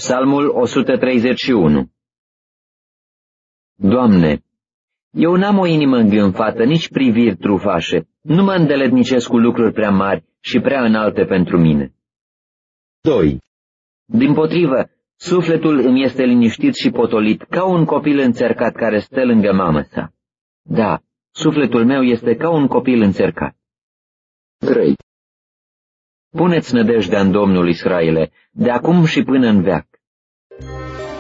Psalmul 131. Doamne, eu n-am o inimă îngânfată, nici priviri trufașe, nu mă îndeletnicesc cu lucruri prea mari și prea înalte pentru mine. 2. Dimpotrivă, sufletul îmi este liniștit și potolit, ca un copil înțercat care stă lângă mamă sa. Da, sufletul meu este ca un copil înțercat. 3. Puneți nădejdea în Domnul, Israele, de acum și până în veac.